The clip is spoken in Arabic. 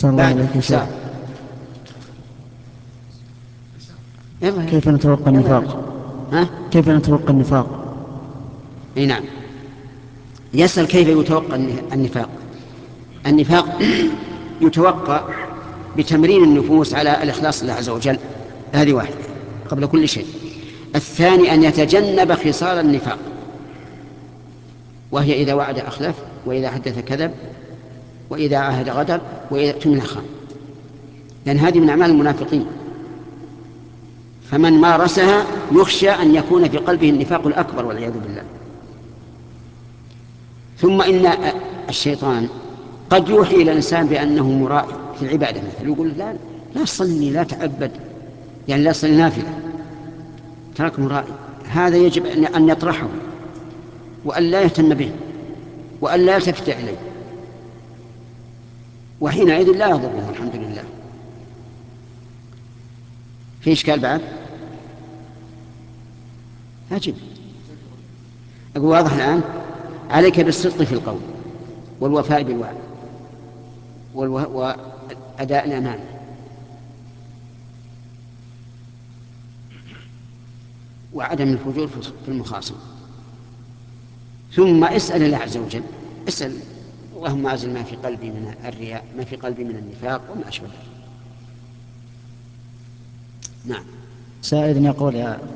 أحسن الله عليك يا شيخ. كيف نتوقع النفاق؟ كيف نتوقع النفاق؟ اي نعم، يسأل كيف يتوقع النفاق. النفاق يتوقع بتمرين النفوس على الإخلاص لله عز وجل، هذه واحدة قبل كل شيء. الثاني أن يتجنب خصال النفاق، وهي إذا وعد أخلف، وإذا حدث كذب، وإذا عاهد غدر، وإذا اؤتمن خان، لأن هذه من أعمال المنافقين. فمن مارسها يخشى أن يكون في قلبه النفاق الأكبر والعياذ بالله. ثم إن الشيطان قد يوحي إلى الإنسان بأنه مرائي في العبادة، مثل يقول لا تصلي، لا تعبد، يعني لا تصلي نافلة، ترك مرائي. هذا يجب أن يطرحه، وأن لا يهتم به، وأن لا يلتفت إليه، وحينئذ لا يضره الحمد لله. في إشكال بعد؟ أجب. أقول واضح الآن. عليك بالصدق في القول، والوفاء بالوعد، وأداء الأمانة، وعدم الفجور في المخاصمة. ثم اسأل الله عز وجل، اسأل اللهم أزل ما في قلبي من الرياء، ما في قلبي من النفاق، وما أشبه ذلك. نعم. سائل يقول: يا